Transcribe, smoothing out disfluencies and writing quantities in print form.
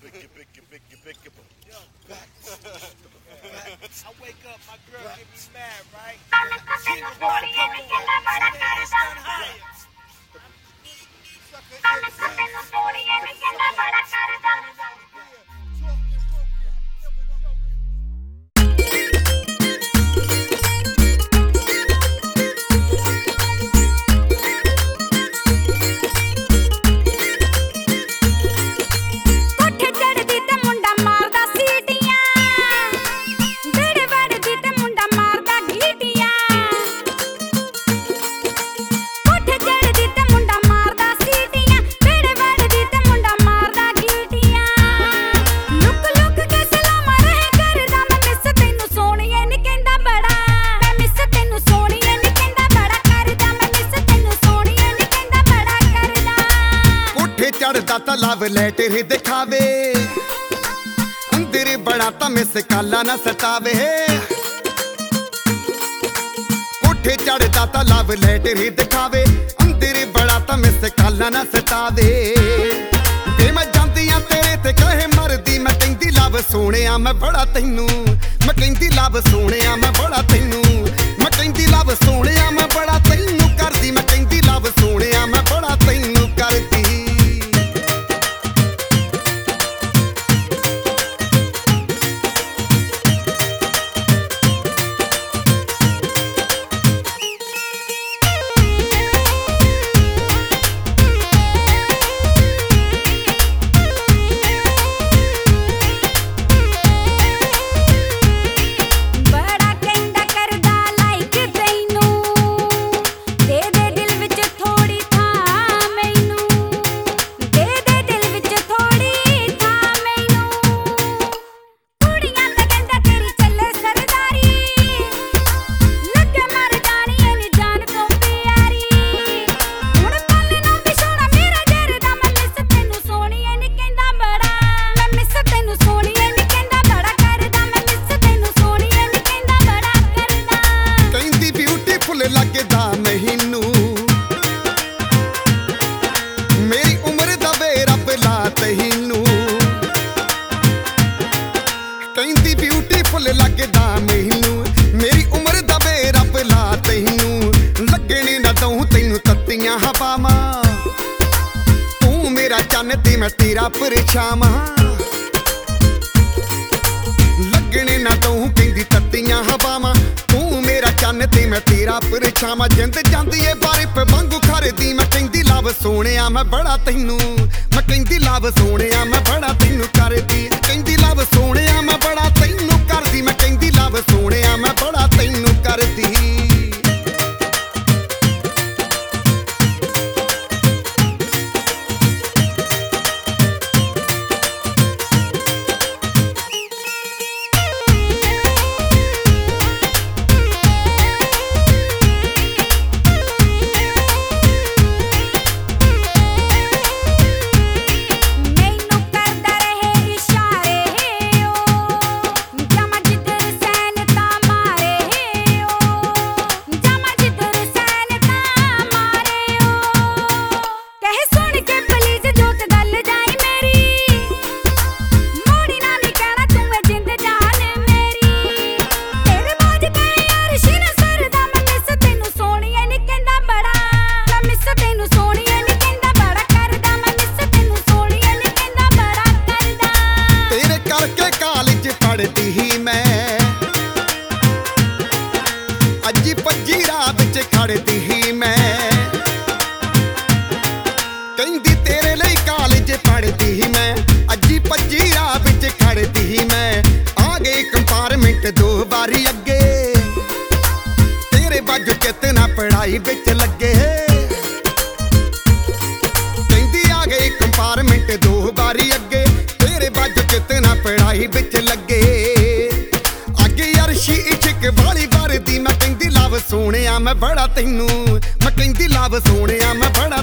I wake up, my girl get me mad, right? She was like, come on, it's not higher. चढ़दा ता love letter दिखावे अंदर बड़ा ता miss काला ना सतावे कोठे चढ़दा ता लव लेटर दिखावे अंदर बड़ा ता मिस काला ना सतावे ते मैं जांदियां तेरे ते कहे मरदी मैं कहंदी लव सोहणिया मैं बड़ा तैनू मैं कहंदी लव सोहणिया मैं बड़ा तैनू मैं कहंदी लव सोहणिया मैं बड़ा तैनू करदी मैं कहंदी लव सोहणिया मैं बड़ा तैनू करदी लगदा मैनू मेरी उम्र दा वे रब ला तैनू कहंदी ब्यूटीफुल लगदा मैनू मेरी उम्र दा वे रब ला तैनू लगने ना दऊं तैनू तत्तियां हवावां तू मेरा चन्न ते मैं तेरा परछावां लगने ना दऊं कहंदी तत्तियां हवावां चन्न ते मैं तेरा परछावां जिंद जांदी ए बारिफ वांगू खरदी मैं कहंदी लव सोहणिया मैं बड़ा तैनू मैं कहंदी लव सोहणिया मैं बड़ा तैनू करदी कहंदी लव सोहणिया मैं बड़ा तैनू करदी मैं कहंदी लव सोहणिया मैं बड़ा तैनू करदी अजी पजी राह विच खड़दी ही मैं कहंदी तेरे लिए कॉलेज पढ़दी ही मैं अजी पजी राह विच खड़दी ही मैं आ गई कंपार्टमेंट दो बारी अगे तेरे बाजू कितना पढ़ाई विच लगे कहंदी आ गई कंपार्टमेंट दो बारी अगे तेरे बाजू कितना पढ़ाई विच लगे अगे अरशी इश्क वाली वरदी मैं कहंदी लव सोहणिया मैं बड़ा तैनू मैं कहंदी लव सोहणिया मैं बड़ा